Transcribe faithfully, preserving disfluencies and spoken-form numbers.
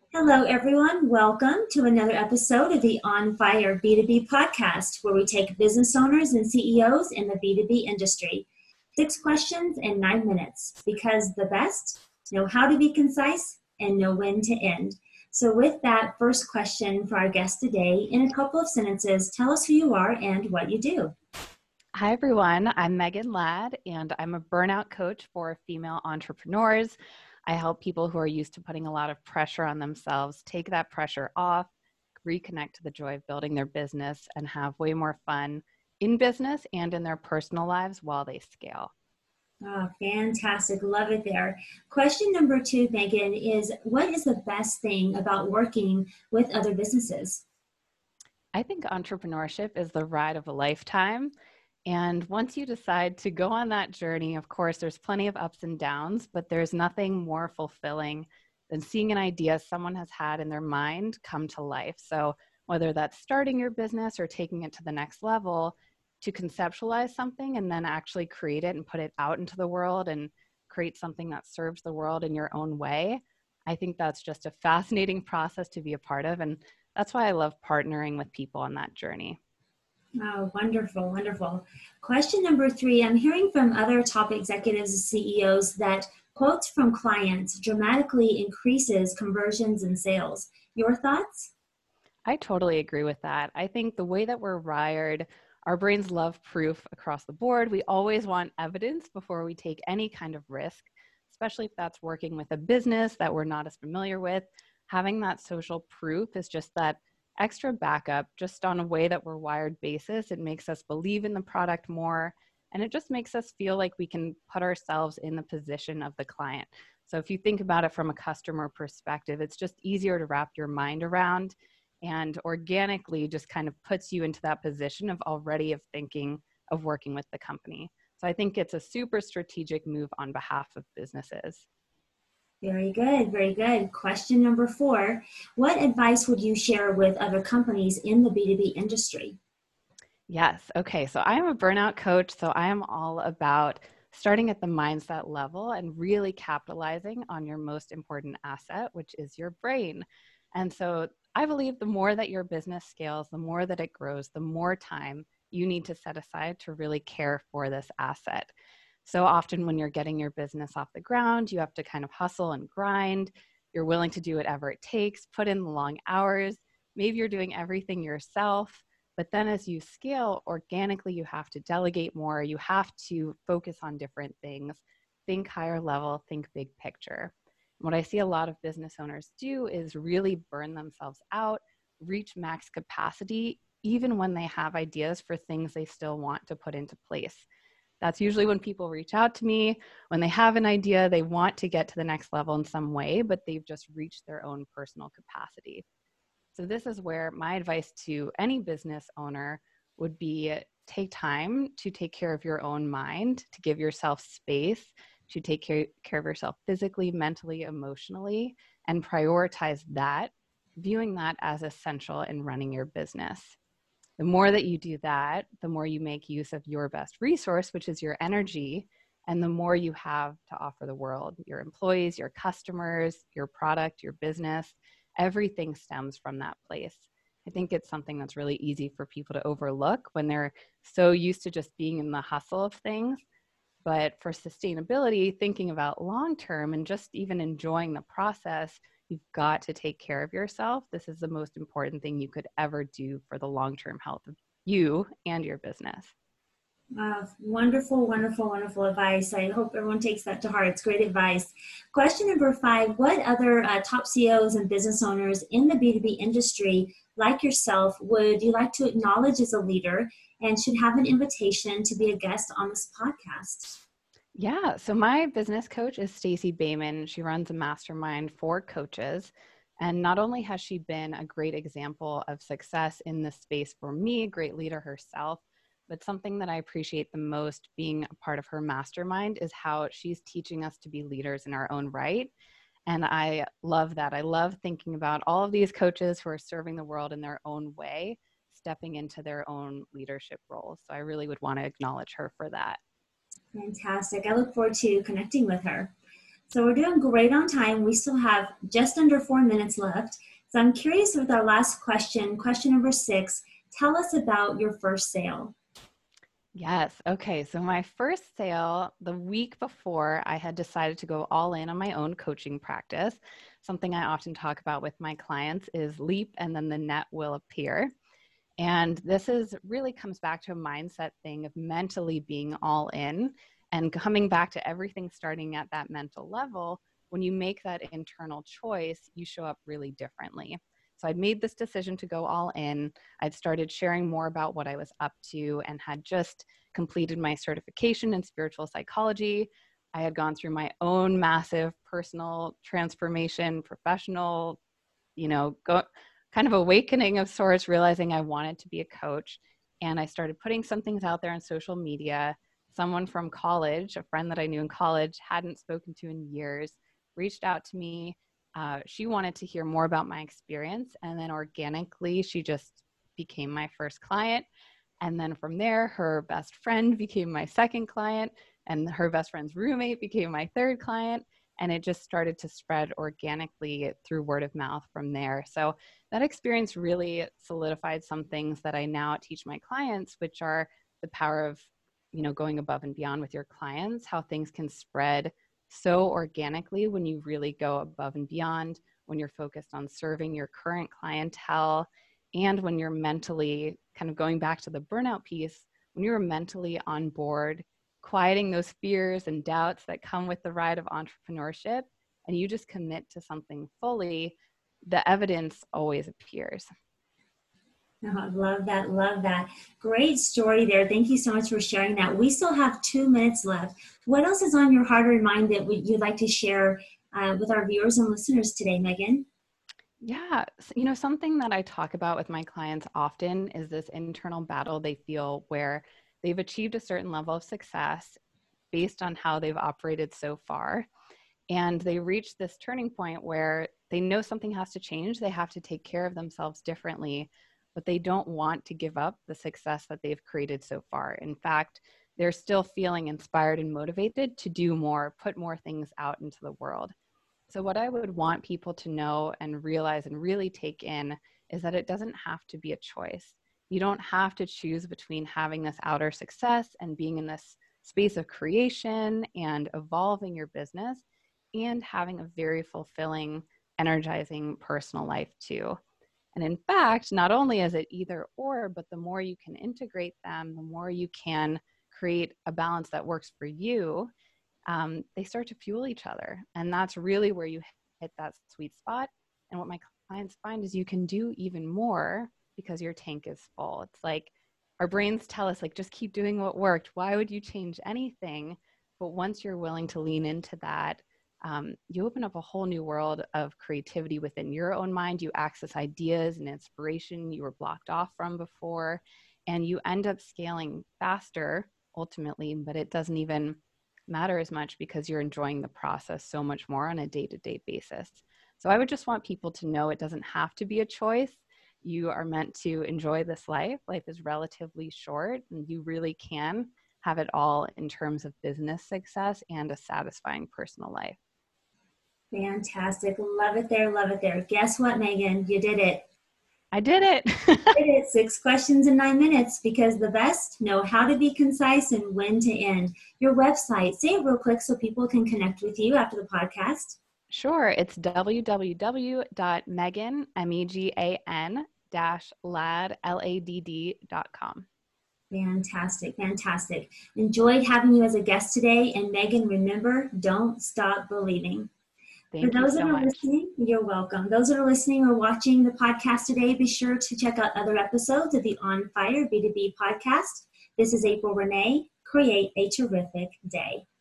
Hello, everyone. Welcome to another episode of the On Fire B two B podcast, where we take business owners and C E Os in the B two B industry. Six questions in nine minutes, because the best know how to be concise and know when to end. So with that, first question for our guest today, in a couple of sentences, tell us who you are and what you do. Hi, everyone. I'm Megan Ladd, and I'm a burnout coach for female entrepreneurs. I help people who are used to putting a lot of pressure on themselves take that pressure off, reconnect to the joy of building their business, and have way more fun in business and in their personal lives while they scale. Oh, fantastic. Love it there. Question number two, Megan, is what is the best thing about working with other businesses? I think entrepreneurship is the ride of a lifetime. And once you decide to go on that journey, of course, there's plenty of ups and downs, but there's nothing more fulfilling than seeing an idea someone has had in their mind come to life. So whether that's starting your business or taking it to the next level, to conceptualize something and then actually create it and put it out into the world and create something that serves the world in your own way, I think that's just a fascinating process to be a part of. And that's why I love partnering with people on that journey. Oh, wonderful, wonderful. Question number three, I'm hearing from other top executives and C E Os that quotes from clients dramatically increases conversions and sales. Your thoughts? I totally agree with that. I think the way that we're wired, our brains love proof across the board. We always want evidence before we take any kind of risk, especially if that's working with a business that we're not as familiar with. Having that social proof is just that extra backup, just on a way that we're wired basis. It makes us believe in the product more, and it just makes us feel like we can put ourselves in the position of the client. So if you think about it from a customer perspective, it's just easier to wrap your mind around and organically just kind of puts you into that position of already of thinking of working with the company. So I think it's a super strategic move on behalf of businesses. Very good, very good. Question number four, what advice would you share with other companies in the B two B industry? Yes. Okay. So I am a burnout coach. So I am all about starting at the mindset level and really capitalizing on your most important asset, which is your brain. And so I believe the more that your business scales, the more that it grows, the more time you need to set aside to really care for this asset. So often when you're getting your business off the ground, you have to kind of hustle and grind. You're willing to do whatever it takes, put in the long hours. Maybe you're doing everything yourself. But then as you scale organically, you have to delegate more. You have to focus on different things, think higher level, think big picture. What I see a lot of business owners do is really burn themselves out, reach max capacity, even when they have ideas for things they still want to put into place. That's usually when people reach out to me, when they have an idea, they want to get to the next level in some way, but they've just reached their own personal capacity. So this is where my advice to any business owner would be take time to take care of your own mind, to give yourself space, to take care, care of yourself physically, mentally, emotionally, and prioritize that, viewing that as essential in running your business. The more that you do that, the more you make use of your best resource, which is your energy, and the more you have to offer the world, your employees, your customers, your product, your business. Everything stems from that place. I think it's something that's really easy for people to overlook when they're so used to just being in the hustle of things. But for sustainability, thinking about long term and just even enjoying the process, you've got to take care of yourself. This is the most important thing you could ever do for the long term health of you and your business. Uh, wonderful, wonderful, wonderful advice. I hope everyone takes that to heart. It's great advice. Question number five, what other uh, top C E Os and business owners in the B two B industry, like yourself, would you like to acknowledge as a leader and should have an invitation to be a guest on this podcast? Yeah, so my business coach is Stacey Bayman. She runs a mastermind for coaches. And not only has she been a great example of success in this space for me, a great leader herself, but something that I appreciate the most being a part of her mastermind is how she's teaching us to be leaders in our own right. And I love that. I love thinking about all of these coaches who are serving the world in their own way, stepping into their own leadership roles. So I really would want to acknowledge her for that. Fantastic. I look forward to connecting with her. So we're doing great on time. We still have just under four minutes left. So I'm curious with our last question, question number six, tell us about your first sale. Yes. Okay. So my first sale, the week before, I had decided to go all in on my own coaching practice. Something I often talk about with my clients is leap and then the net will appear. And this is really comes back to a mindset thing of mentally being all in and coming back to everything starting at that mental level. When you make that internal choice, you show up really differently. So I'd made this decision to go all in. I'd started sharing more about what I was up to and had just completed my certification in spiritual psychology. I had gone through my own massive personal transformation, professional, you know, go, kind of awakening of sorts, realizing I wanted to be a coach. And I started putting some things out there on social media. Someone from college, a friend that I knew in college, hadn't spoken to in years, reached out to me. Uh, she wanted to hear more about my experience, and then organically, she just became my first client. And then from there, her best friend became my second client, and her best friend's roommate became my third client. And it just started to spread organically through word of mouth from there. So that experience really solidified some things that I now teach my clients, which are the power of, you know, going above and beyond with your clients, how things can spread so organically when you really go above and beyond, when you're focused on serving your current clientele, and when you're mentally kind of going back to the burnout piece, when you're mentally on board, quieting those fears and doubts that come with the ride of entrepreneurship, and you just commit to something fully, the evidence always appears. Oh, love that. Love that. Great story there. Thank you so much for sharing that. We still have two minutes left. What else is on your heart or mind that you'd like to share uh, with our viewers and listeners today, Megan? Yeah. You know, something that I talk about with my clients often is this internal battle they feel where they've achieved a certain level of success based on how they've operated so far. And they reach this turning point where they know something has to change. They have to take care of themselves differently, but they don't want to give up the success that they've created so far. In fact, they're still feeling inspired and motivated to do more, put more things out into the world. So what I would want people to know and realize and really take in is that it doesn't have to be a choice. You don't have to choose between having this outer success and being in this space of creation and evolving your business and having a very fulfilling, energizing personal life too. And in fact, not only is it either or, but the more you can integrate them, the more you can create a balance that works for you, um, they start to fuel each other. And that's really where you hit that sweet spot. And what my clients find is you can do even more because your tank is full. It's like our brains tell us, like, just keep doing what worked. Why would you change anything? But once you're willing to lean into that, Um, you open up a whole new world of creativity within your own mind. You access ideas and inspiration you were blocked off from before, and you end up scaling faster ultimately, but it doesn't even matter as much because you're enjoying the process so much more on a day-to-day basis. So I would just want people to know it doesn't have to be a choice. You are meant to enjoy this life. Life is relatively short, and you really can have it all in terms of business success and a satisfying personal life. Fantastic. Love it there. Love it there. Guess what, Megan? You did it. I did it. You did it. Six questions in nine minutes because the best know how to be concise and when to end. Your website, say it real quick so people can connect with you after the podcast. Sure. It's w w w dot megan, M E G A N, dash ladd, L A D D dot com. Fantastic. Fantastic. Enjoyed having you as a guest today. And Megan, remember, don't stop believing. Thank For those you so that are much. listening, you're welcome. Those that are listening or watching the podcast today, be sure to check out other episodes of the On Fire B two B podcast. This is April Renee. Create a terrific day.